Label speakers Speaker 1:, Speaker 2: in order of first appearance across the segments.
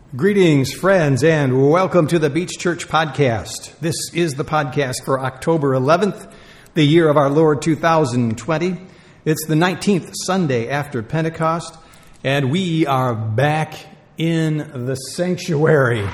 Speaker 1: Greetings, friends, and welcome to the Beach Church Podcast. This is the podcast for October 11th, the year of our Lord 2020. It's the 19th Sunday after Pentecost, and we are back in the sanctuary.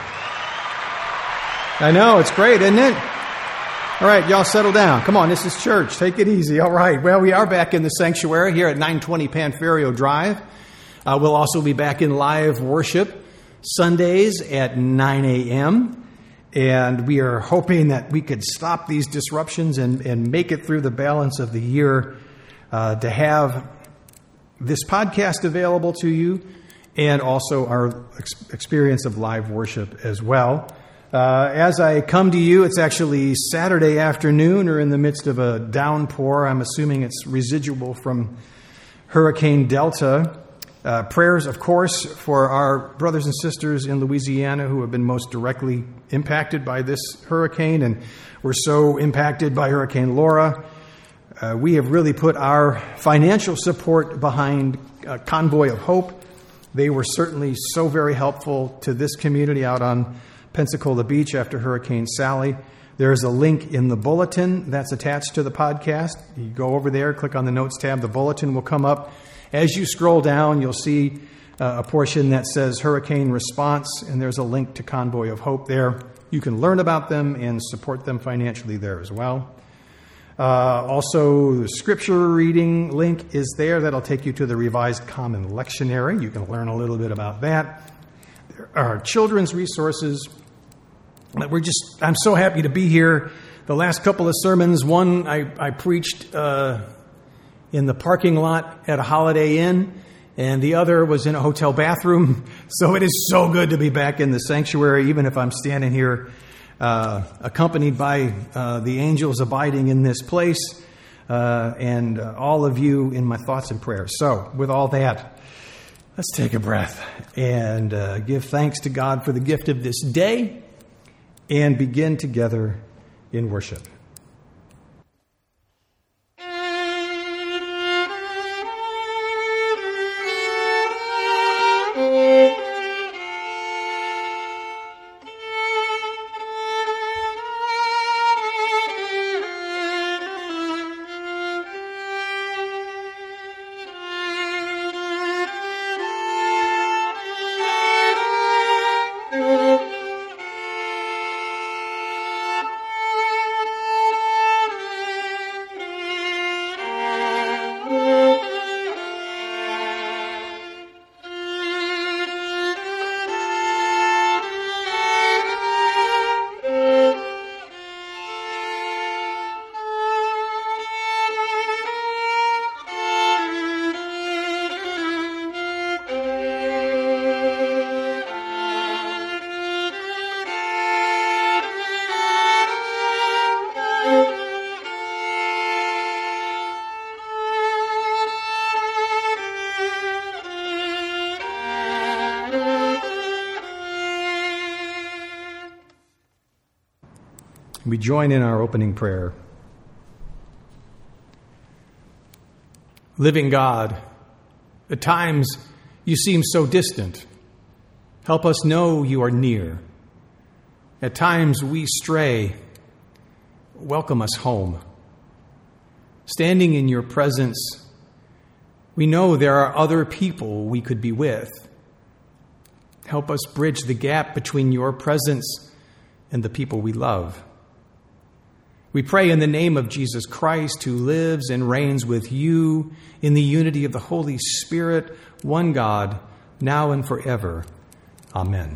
Speaker 1: I know, it's great, isn't it? All right, y'all settle down. Come on, this is church. Take it easy. All right, well, we are back in the sanctuary here at 920 Panferio Drive. We'll also be back in live worship Sundays at 9 a.m., and we are hoping that we could stop these disruptions and make it through the balance of the year to have this podcast available to you and also our experience of live worship as well. As I come to you, it's actually Saturday afternoon or in the midst of a downpour. I'm assuming it's residual from Hurricane Delta. Prayers, of course, for our brothers and sisters in Louisiana who have been most directly impacted by this hurricane and were so impacted by Hurricane Laura. We have really put our financial support behind Convoy of Hope. They were certainly so very helpful to this community out on Pensacola Beach after Hurricane Sally. There's a link in the bulletin that's attached to the podcast. You go over there, click on the Notes tab, the bulletin will come up. As you scroll down, you'll see a portion that says Hurricane Response, and there's a link to Convoy of Hope there. You can learn about them and support them financially there as well. Also, the scripture reading link is there. That'll take you to the Revised Common Lectionary. You can learn a little bit about that. There are children's resources. I'm so happy to be here. The last couple of sermons, one I preached in the parking lot at a Holiday Inn, and the other was in a hotel bathroom. So it is so good to be back in the sanctuary, even if I'm standing here accompanied by the angels abiding in this place and all of you in my thoughts and prayers. So with all that, let's take a breath and give thanks to God for the gift of this day and begin together in worship. We join in our opening prayer. Living God, at times you seem so distant. Help us know you are near. At times we stray. Welcome us home. Standing in your presence, we know there are other people we could be with. Help us bridge the gap between your presence and the people we love. We pray in the name of Jesus Christ, who lives and reigns with you in the unity of the Holy Spirit, one God, now and forever. Amen.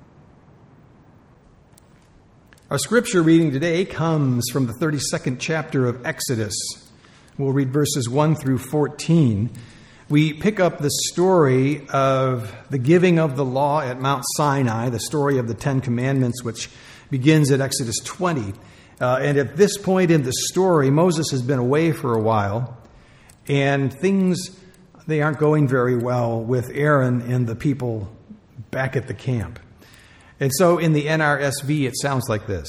Speaker 1: Our scripture reading today comes from the 32nd chapter of Exodus. We'll read verses 1 through 14. We pick up the story of the giving of the law at Mount Sinai, the story of the Ten Commandments, which begins at Exodus 20. And at this point in the story, Moses has been away for a while, and they aren't going very well with Aaron and the people back at the camp. And so in the NRSV, it sounds like this.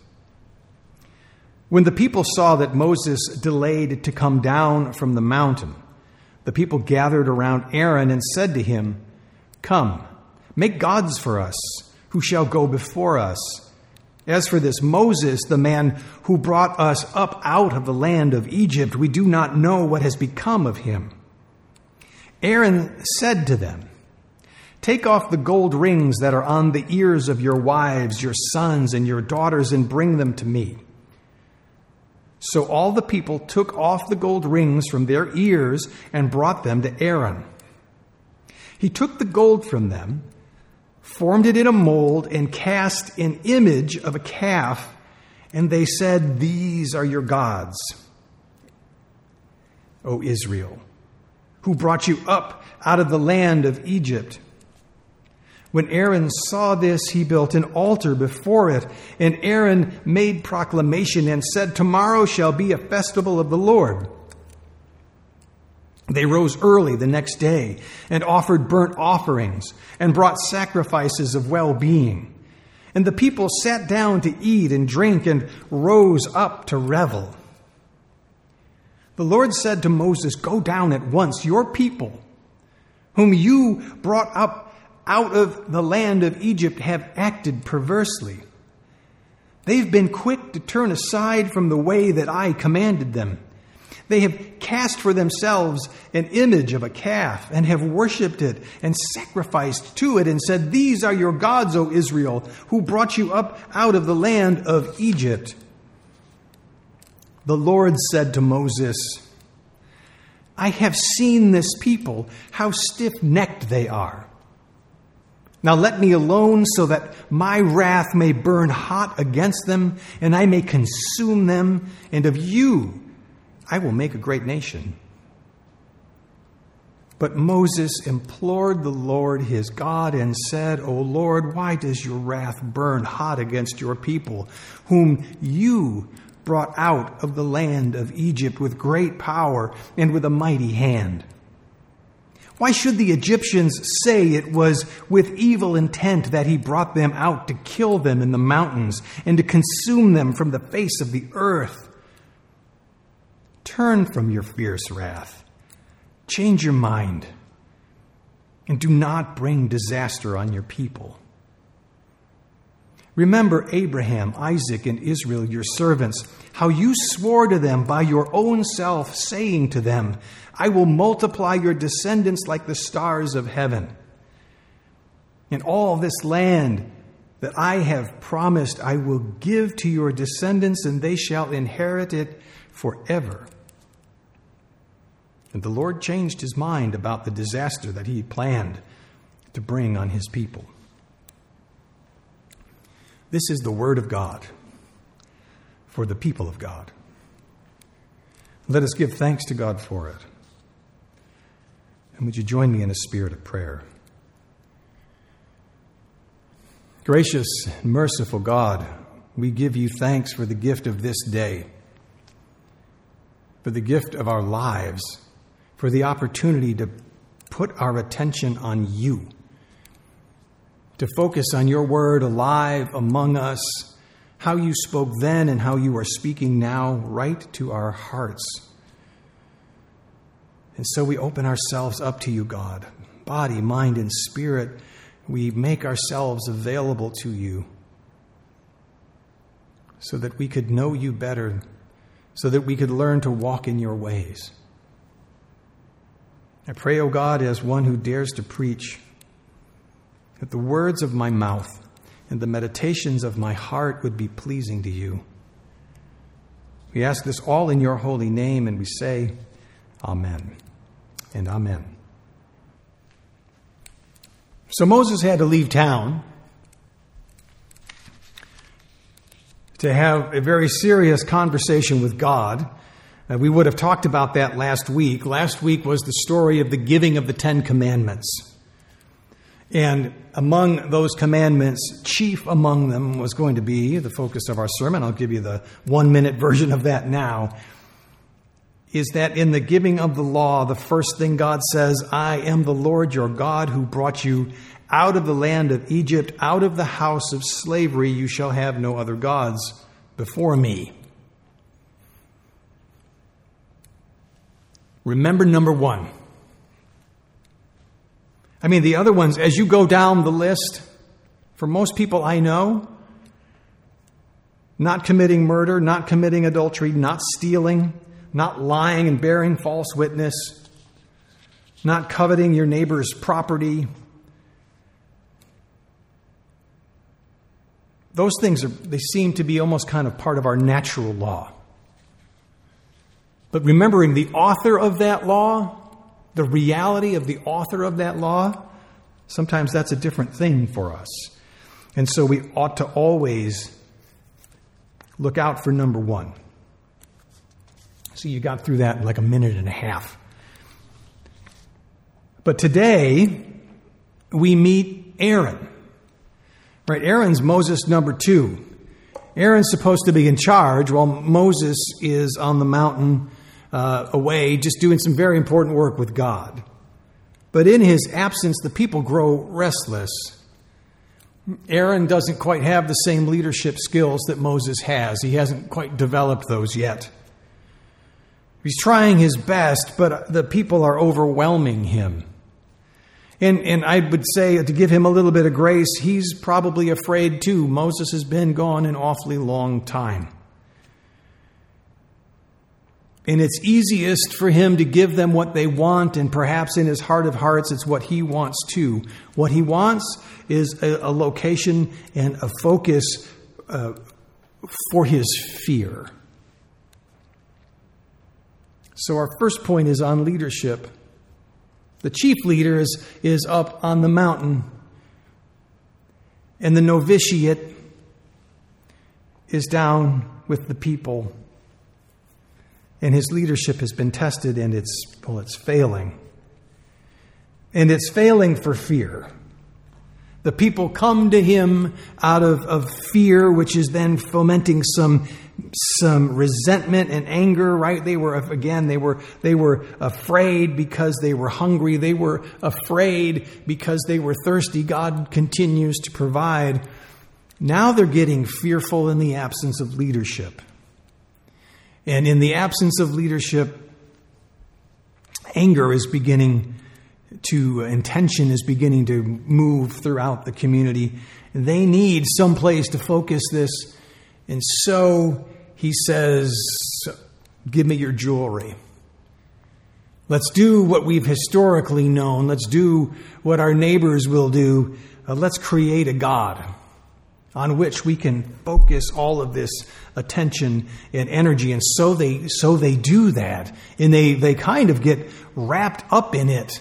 Speaker 1: When the people saw that Moses delayed to come down from the mountain, the people gathered around Aaron and said to him, "Come, Make gods for us, who shall go before us. As for this Moses, the man who brought us up out of the land of Egypt, we do not know what has become of him." Aaron said to them, "Take off the gold rings that are on the ears of your wives, your sons, and your daughters, and bring them to me." So all the people took off the gold rings from their ears and brought them to Aaron. He took the gold from them, formed it in a mold, and cast an image of a calf, and they said, "These are your gods, O Israel, who brought you up out of the land of Egypt." When Aaron saw this, he built an altar before it, and Aaron made proclamation and said, "Tomorrow shall be a festival of the Lord." They rose early the next day and offered burnt offerings and brought sacrifices of well-being. And the people sat down to eat and drink and rose up to revel. The Lord said to Moses, "Go down at once. Your people, whom you brought up out of the land of Egypt, have acted perversely. They've been quick to turn aside from the way that I commanded them. They have cast for themselves an image of a calf and have worshipped it and sacrificed to it and said, 'These are your gods, O Israel, who brought you up out of the land of Egypt.'" The Lord said to Moses, "I have seen this people, how stiff-necked they are. Now let me alone so that my wrath may burn hot against them, and I may consume them, and of you I will make a great nation." But Moses implored the Lord his God and said, "O Lord, why does your wrath burn hot against your people, whom you brought out of the land of Egypt with great power and with a mighty hand? Why should the Egyptians say it was with evil intent that he brought them out to kill them in the mountains and to consume them from the face of the earth? Turn from your fierce wrath, change your mind, and do not bring disaster on your people. Remember Abraham, Isaac, and Israel, your servants, how you swore to them by your own self, saying to them, 'I will multiply your descendants like the stars of heaven.' And all this land that I have promised I will give to your descendants, and they shall inherit it forever." And the Lord changed his mind about the disaster that he planned to bring on his people. This is the word of God for the people of God. Let us give thanks to God for it. And would you join me in a spirit of prayer? Gracious and merciful God, we give you thanks for the gift of this day, for the gift of our lives, for the opportunity to put our attention on you, to focus on your word alive among us, how you spoke then and how you are speaking now right to our hearts. And so we open ourselves up to you, God, body, mind, and spirit. We make ourselves available to you so that we could know you better, so that we could learn to walk in your ways. I pray, O God, as one who dares to preach, that the words of my mouth and the meditations of my heart would be pleasing to you. We ask this all in your holy name, and we say, Amen and amen. So Moses had to leave town to have a very serious conversation with God. We would have talked about that last week. Last week was the story of the giving of the 10 Commandments. And among those commandments, chief among them was going to be the focus of our sermon. I'll give you the 1-minute version of that now. Is that in the giving of the law, the first thing God says, I am the Lord your God who brought you out of the land of Egypt, out of the house of slavery. You shall have no other gods before me. Remember number 1. I mean, the other ones, as you go down the list, for most people I know, not committing murder, not committing adultery, not stealing, not lying and bearing false witness, not coveting your neighbor's property. Those things they seem to be almost kind of part of our natural law. But remembering the author of that law, the reality of the author of that law, sometimes that's a different thing for us. And so we ought to always look out for number one. So you got through that in like a minute and a half. But today, we meet Aaron. Right, Aaron's Moses number 2. Aaron's supposed to be in charge while Moses is on the mountain away, just doing some very important work with God. But in his absence, the people grow restless. Aaron doesn't quite have the same leadership skills that Moses has. He hasn't quite developed those yet. He's trying his best, but the people are overwhelming him. And I would say, to give him a little bit of grace, he's probably afraid too. Moses has been gone an awfully long time. And it's easiest for him to give them what they want, and perhaps in his heart of hearts, it's what he wants too. What he wants is a location and a focus for his fear. So our first point is on leadership. The chief leader is up on the mountain, and the novitiate is down with the people. And his leadership has been tested, and it's failing. And it's failing for fear. The people come to him out of fear, which is then fomenting some resentment and anger, right? They were afraid because they were hungry. They were afraid because they were thirsty. God continues to provide. Now they're getting fearful in the absence of leadership. And in the absence of leadership, anger is beginning to, and tension is beginning to move throughout the community. They need some place to focus this. And so he says, give me your jewelry. Let's do what we've historically known. Let's do what our neighbors will do. Let's create a God on which we can focus all of this attention and energy. And so they do that. And they kind of get wrapped up in it.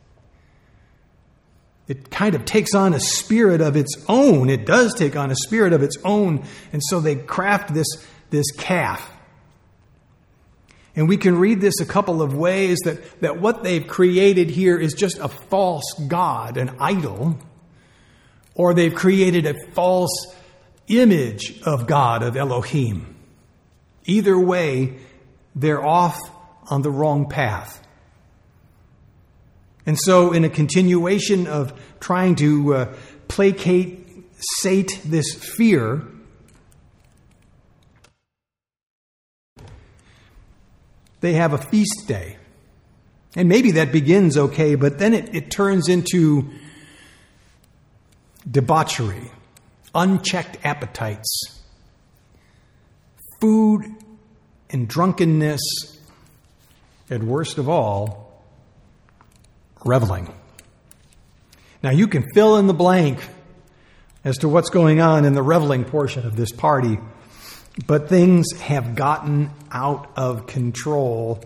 Speaker 1: It kind of takes on a spirit of its own. It does take on a spirit of its own. And so they craft this calf. And we can read this a couple of ways, that what they've created here is just a false god, an idol. Or they've created a false image of God, of Elohim. Either way, they're off on the wrong path. And so in a continuation of trying to sate this fear, they have a feast day. And maybe that begins okay, but then it turns into debauchery, unchecked appetites, food and drunkenness, and worst of all, reveling. Now you can fill in the blank as to what's going on in the reveling portion of this party, but things have gotten out of control.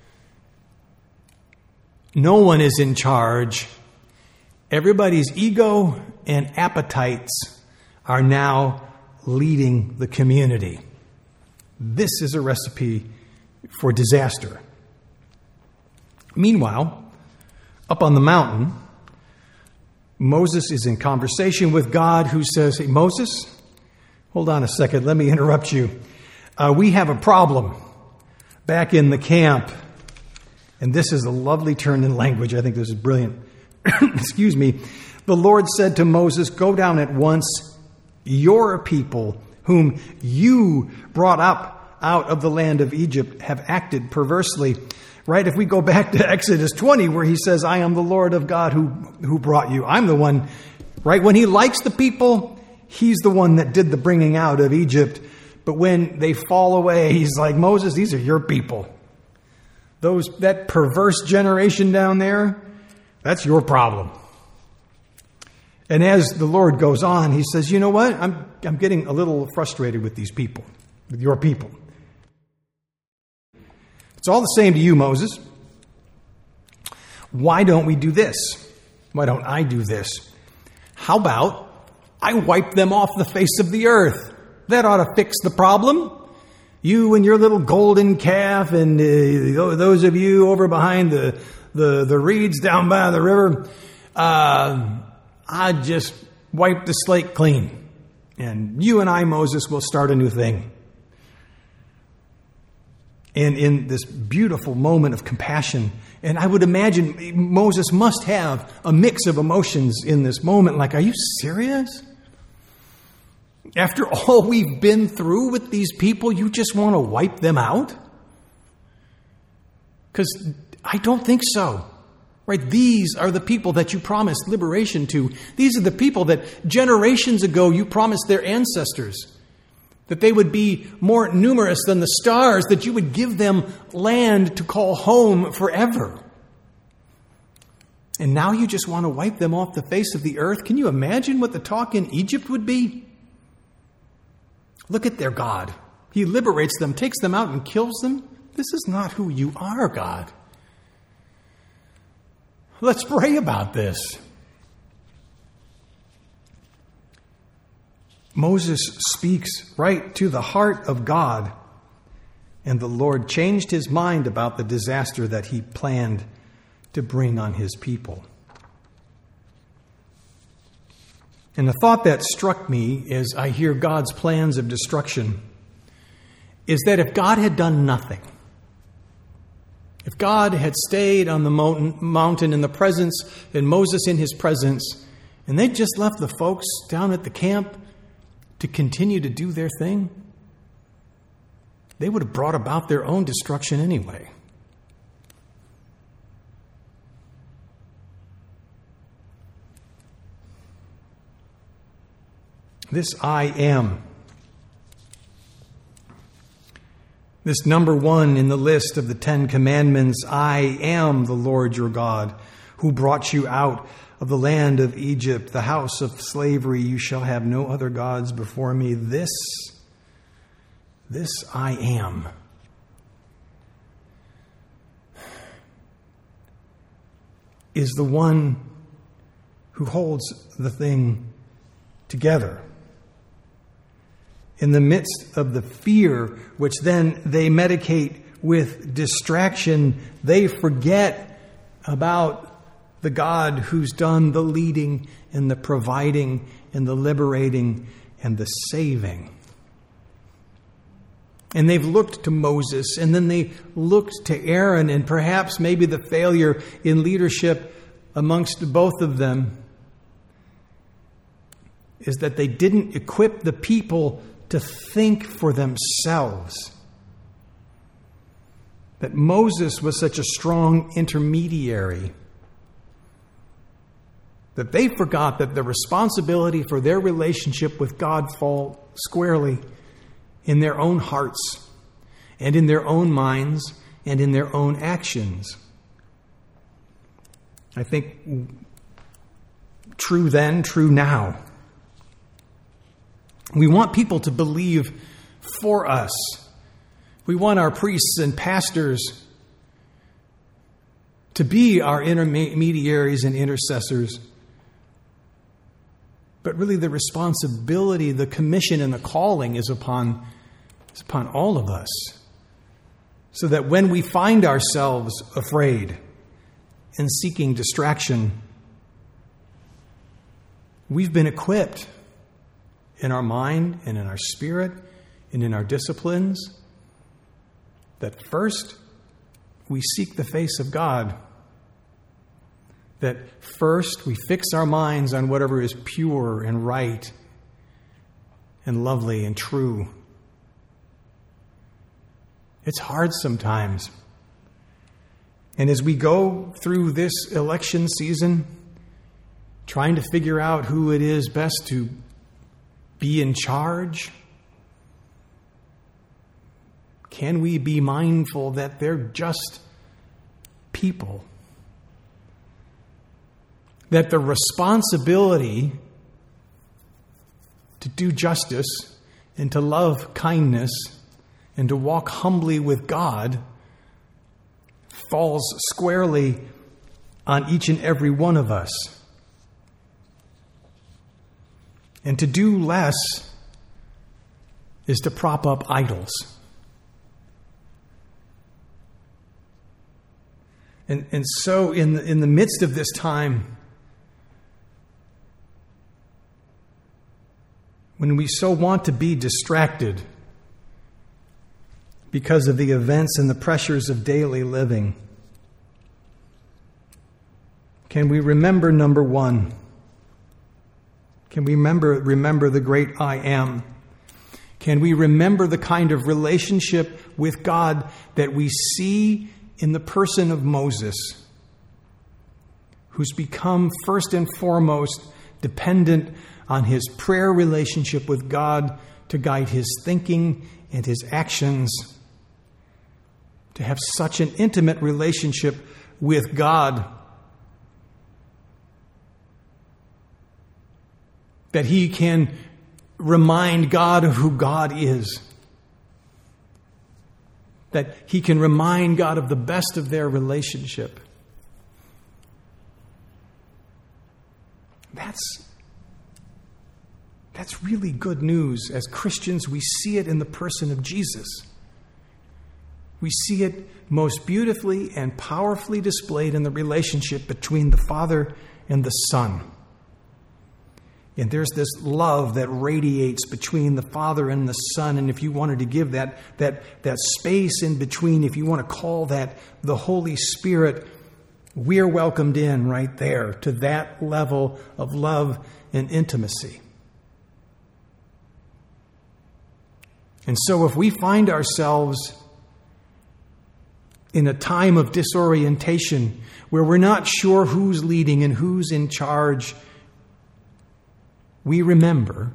Speaker 1: No one is in charge. Everybody's ego and appetites are now leading the community. This is a recipe for disaster. Meanwhile, up on the mountain, Moses is in conversation with God, who says, "Hey, Moses, hold on a second. Let me interrupt you. We have a problem back in the camp." And this is a lovely turn in language. I think this is brilliant. Excuse me. The Lord said to Moses, "Go down at once. Your people, whom you brought up out of the land of Egypt, have acted perversely." Right? If we go back to Exodus 20, where he says, I am the Lord of God who brought you. I'm the one, right? When he likes the people, he's the one that did the bringing out of Egypt. But when they fall away, he's like, Moses, these are your people. That perverse generation down there, that's your problem. And as the Lord goes on, he says, you know what? I'm getting a little frustrated with these people, with your people. It's all the same to you, Moses. Why don't we do this? Why don't I do this? How about I wipe them off the face of the earth? That ought to fix the problem. You and your little golden calf and those of you over behind the reeds down by the river, I just wipe the slate clean. And you and I, Moses, will start a new thing. And in this beautiful moment of compassion, and I would imagine Moses must have a mix of emotions in this moment. Like, are you serious? After all we've been through with these people, you just want to wipe them out? Because I don't think so. Right? These are the people that you promised liberation to. These are the people that generations ago you promised their ancestors. That they would be more numerous than the stars, that you would give them land to call home forever. And now you just want to wipe them off the face of the earth? Can you imagine what the talk in Egypt would be? Look at their God. He liberates them, takes them out and kills them. This is not who you are, God. Let's pray about this. Moses speaks right to the heart of God, and the Lord changed his mind about the disaster that he planned to bring on his people. And the thought that struck me as I hear God's plans of destruction is that if God had done nothing, if God had stayed on the mountain in the presence, and Moses in his presence, and they'd just left the folks down at the camp to continue to do their thing, they would have brought about their own destruction anyway. This I am. This number one in the list of the 10 Commandments, I am the Lord your God, who brought you out of the land of Egypt, the house of slavery. You shall have no other gods before me. This I am. Is the one who holds the thing together. In the midst of the fear, which then they medicate with distraction, they forget about the God who's done the leading and the providing and the liberating and the saving. And they've looked to Moses, and then they looked to Aaron, and perhaps maybe the failure in leadership amongst both of them is that they didn't equip the people to think for themselves. That Moses was such a strong intermediary that they forgot that the responsibility for their relationship with God fall squarely in their own hearts and in their own minds and in their own actions. I think true then, true now. We want people to believe for us. We want our priests and pastors to be our intermediaries and intercessors. But really the responsibility, the commission, and the calling is upon all of us. So that when we find ourselves afraid and seeking distraction, we've been equipped in our mind and in our spirit and in our disciplines that first we seek the face of God. That first we fix our minds on whatever is pure and right and lovely and true. It's hard sometimes. And as we go through this election season, trying to figure out who it is best to be in charge, can we be mindful that they're just people? That the responsibility to do justice and to love kindness and to walk humbly with God falls squarely on each and every one of us. And to do less is to prop up idols. And so in the midst of this time, when we so want to be distracted because of the events and the pressures of daily living, can we remember number one? Can we remember the great I Am? Can we remember the kind of relationship with God that we see in the person of Moses, who's become first and foremost dependent on his prayer relationship with God to guide his thinking and his actions, to have such an intimate relationship with God that he can remind God of who God is, that he can remind God of the best of their relationship. That's really good news. As Christians, we see it in the person of Jesus. We see it most beautifully and powerfully displayed in the relationship between the Father and the Son. And there's this love that radiates between the Father and the Son. And if you wanted to give that space in between, if you want to call that the Holy Spirit, we're welcomed in right there to that level of love and intimacy. And so if we find ourselves in a time of disorientation where we're not sure who's leading and who's in charge, we remember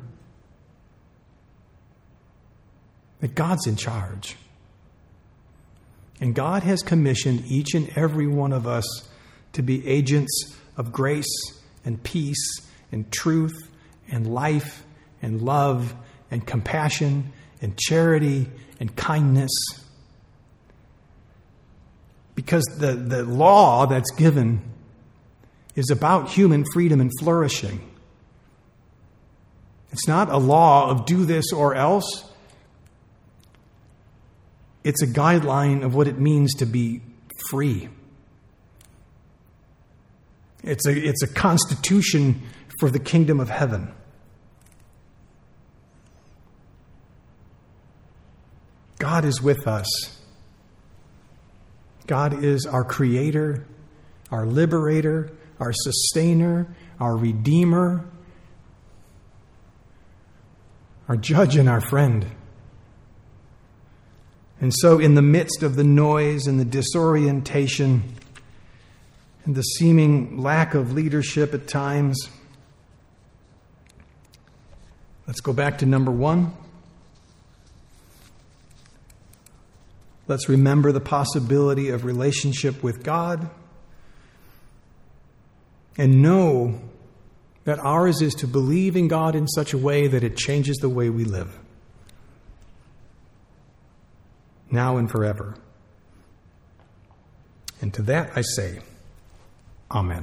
Speaker 1: that God's in charge. And God has commissioned each and every one of us to be agents of grace and peace and truth and life and love and compassion and charity and kindness. Because the law that's given is about human freedom and flourishing. It's not a law of do this or else. It's a guideline of what it means to be free. It's a constitution for the kingdom of heaven. God is with us. God is our creator, our liberator, our sustainer, our redeemer, our judge and our friend. And so in the midst of the noise and the disorientation and the seeming lack of leadership at times, let's go back to number one. Let's remember the possibility of relationship with God and know that ours is to believe in God in such a way that it changes the way we live, now and forever. And to that I say, Amen.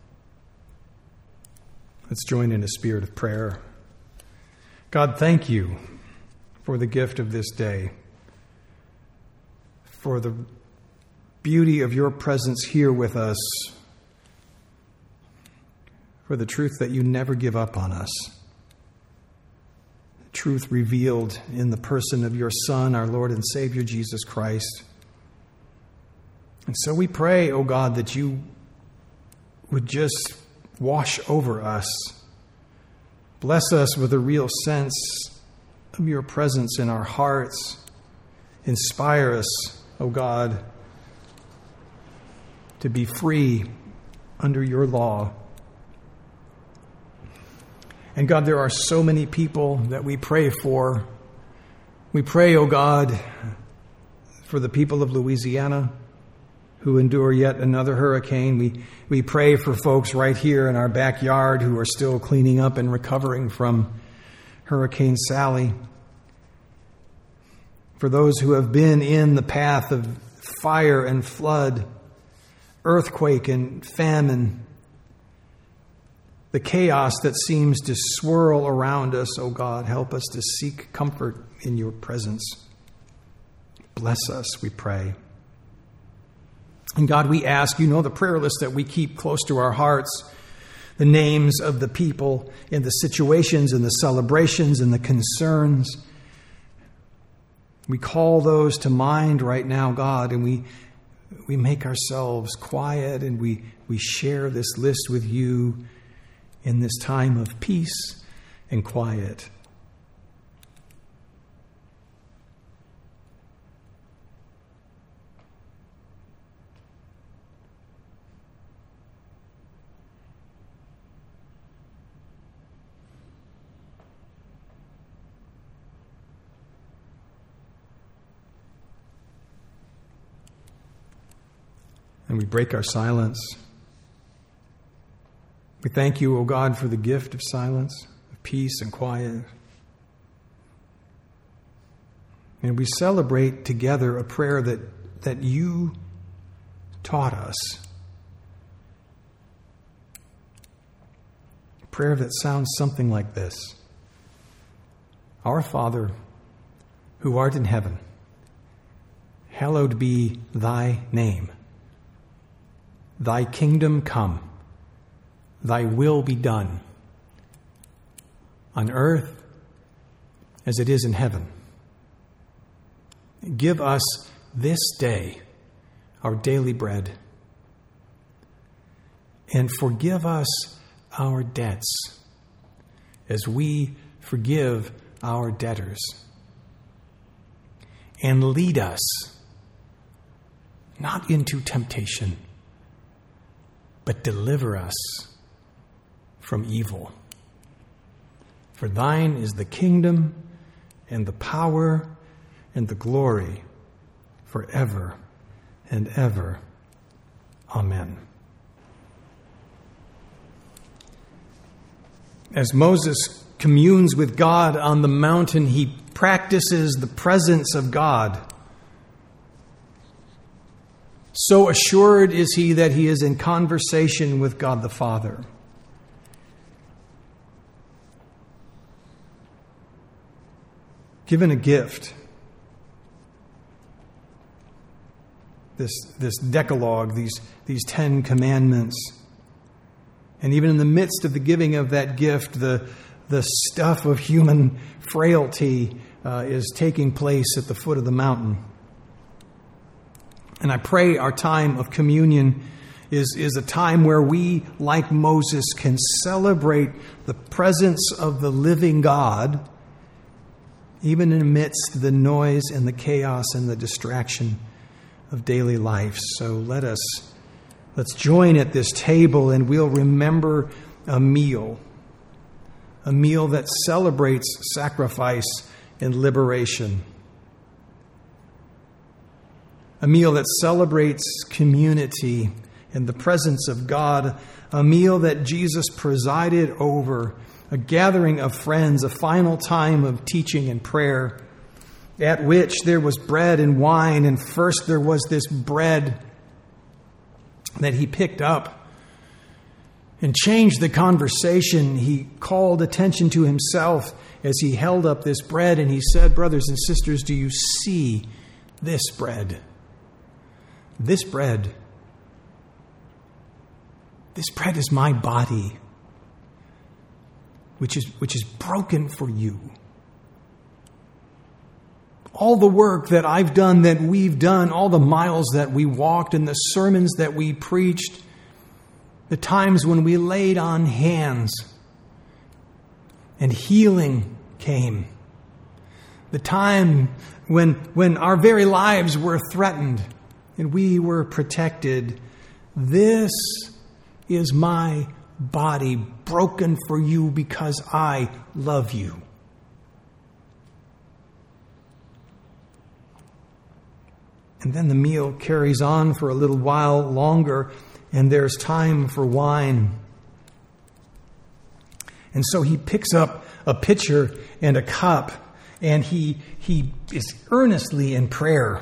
Speaker 1: Let's join in a spirit of prayer. God, thank you for the gift of this day, for the beauty of your presence here with us, for the truth that you never give up on us, truth revealed in the person of your Son, our Lord and Savior, Jesus Christ. And so we pray, O God, that you would just wash over us. Bless us with a real sense of your presence in our hearts. Inspire us, O God, to be free under your law. And God, there are so many people that we pray for. We pray, oh God, for the people of Louisiana who endure yet another hurricane. We pray for folks right here in our backyard who are still cleaning up and recovering from Hurricane Sally. For those who have been in the path of fire and flood, earthquake and famine, the chaos that seems to swirl around us, oh God, help us to seek comfort in your presence. Bless us, we pray. And God, we ask, you know the prayer list that we keep close to our hearts, the names of the people in the situations and the celebrations and the concerns. We call those to mind right now, God, and we make ourselves quiet and we share this list with you in this time of peace and quiet. And we break our silence. We thank you, O God, for the gift of silence, of peace and quiet. And we celebrate together a prayer that you taught us. A prayer that sounds something like this. Our Father, who art in heaven, hallowed be thy name. Thy kingdom come, thy will be done, on earth as it is in heaven. Give us this day our daily bread, and forgive us our debts as we forgive our debtors. And lead us not into temptation, but deliver us from evil. For thine is the kingdom and the power and the glory forever and ever. Amen. As Moses communes with God on the mountain, he practices the presence of God. So assured is he that he is in conversation with God the Father. Given a gift, this Decalogue, these 10 commandments, and even in the midst of the giving of that gift, the stuff of human frailty is taking place at the foot of the mountain. And I pray our time of communion is a time where we, like Moses, can celebrate the presence of the living God, even amidst the noise and the chaos and the distraction of daily life. So let's join at this table, and we'll remember a meal that celebrates sacrifice and liberation. A meal that celebrates community and the presence of God. A meal that Jesus presided over. A gathering of friends, a final time of teaching and prayer, at which there was bread and wine. And first there was this bread that he picked up and changed the conversation. He called attention to himself as he held up this bread, and he said, "Brothers and sisters, do you see this bread? This bread is my body, which is broken for you." All the work that I've done, that we've done, all the miles that we walked and the sermons that we preached, the times when we laid on hands and healing came, the time when our very lives were threatened and we were protected, This is my body broken for you because I love you. And then the meal carries on for a little while longer, and there's time for wine. And so he picks up a pitcher and a cup, and he is earnestly in prayer.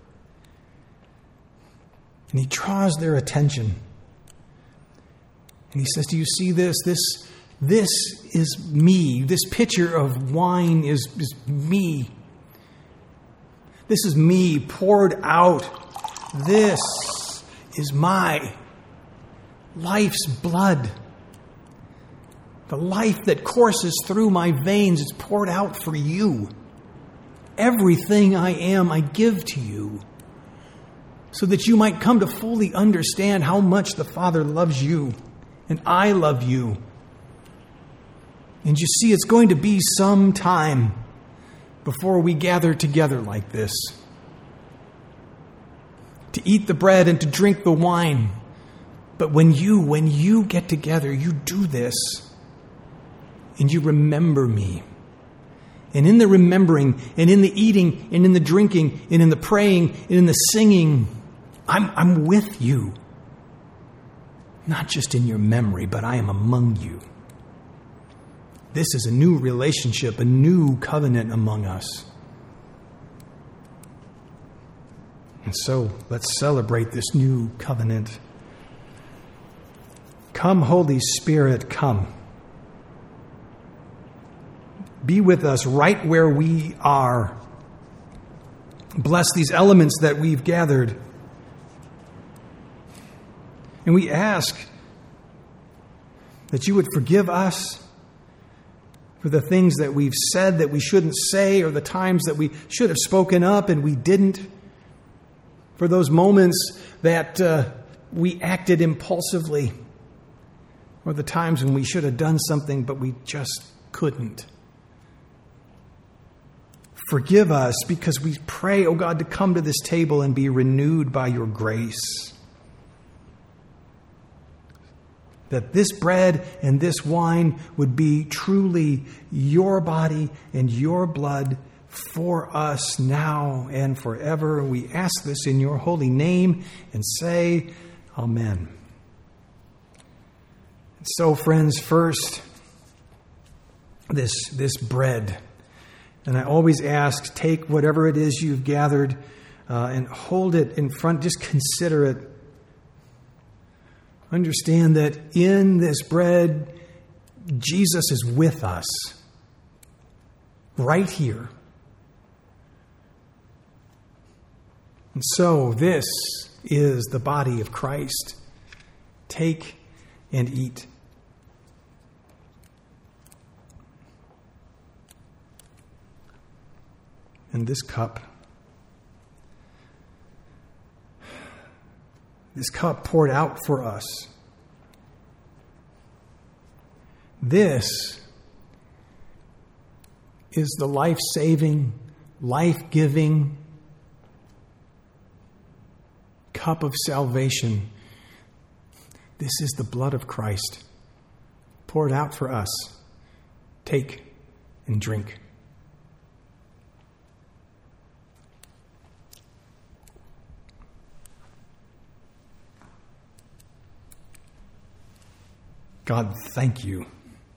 Speaker 1: And he draws their attention. And he says, do you see this? This is me. This pitcher of wine is me. This is me poured out. This is my life's blood. The life that courses through my veins is poured out for you. Everything I am, I give to you, so that you might come to fully understand how much the Father loves you and I love you. And you see, it's going to be some time before we gather together like this, to eat the bread and to drink the wine. But when you get together, you do this, and you remember me. And in the remembering, and in the eating, and in the drinking, and in the praying, and in the singing, I'm with you. Not just in your memory, but I am among you. This is a new relationship, a new covenant among us. And so let's celebrate this new covenant. Come, Holy Spirit, come. Be with us right where we are. Bless these elements that we've gathered. And we ask that you would forgive us for the things that we've said that we shouldn't say, or the times that we should have spoken up and we didn't. For those moments that we acted impulsively, or the times when we should have done something but we just couldn't. Forgive us, because we pray, oh God, to come to this table and be renewed by your grace. That this bread and this wine would be truly your body and your blood for us now and forever. We ask this in your holy name and say, Amen. So, friends, first, this bread. And I always ask, take whatever it is you've gathered and hold it in front. Just consider it. Understand that in this bread, Jesus is with us, right here. And so this is the body of Christ. Take and eat. And this cup poured out for us. This is the life-saving, life-giving cup of salvation. This is the blood of Christ poured out for us. Take and drink. God, thank you.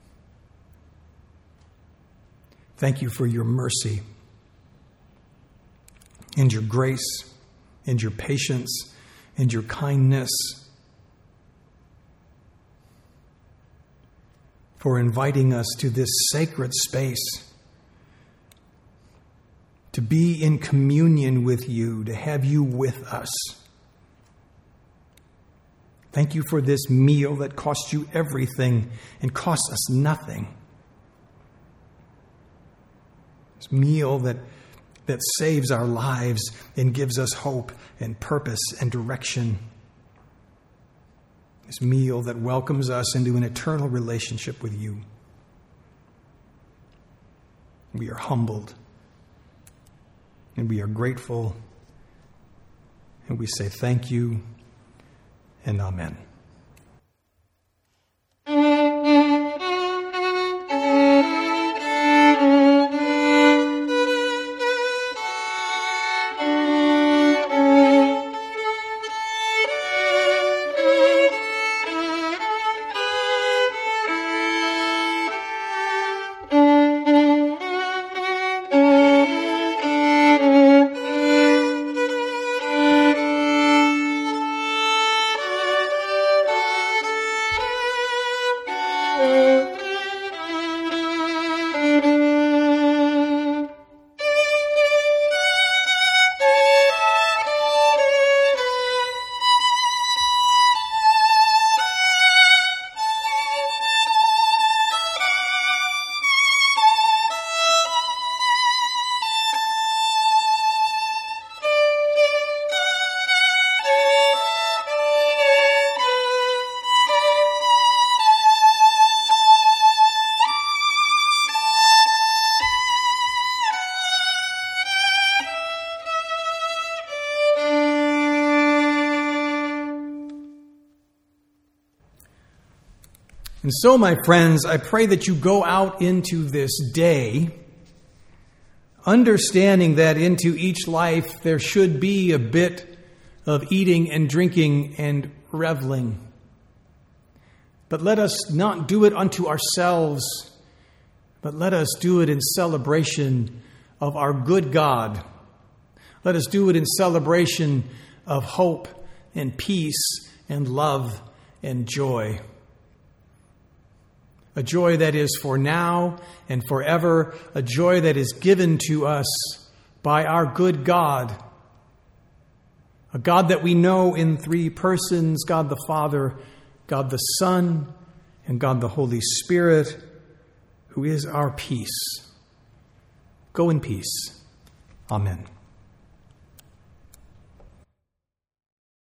Speaker 1: Thank you for your mercy and your grace and your patience and your kindness, for inviting us to this sacred space to be in communion with you, to have you with us. Thank you for this meal that cost you everything and cost us nothing. This meal that saves our lives and gives us hope and purpose and direction. This meal that welcomes us into an eternal relationship with you. We are humbled and we are grateful, and we say thank you and amen. And so, my friends, I pray that you go out into this day understanding that into each life there should be a bit of eating and drinking and reveling. But let us not do it unto ourselves, but let us do it in celebration of our good God. Let us do it in celebration of hope and peace and love and joy. A joy that is for now and forever, a joy that is given to us by our good God. A God that we know in three persons, God the Father, God the Son, and God the Holy Spirit, who is our peace. Go in peace. Amen.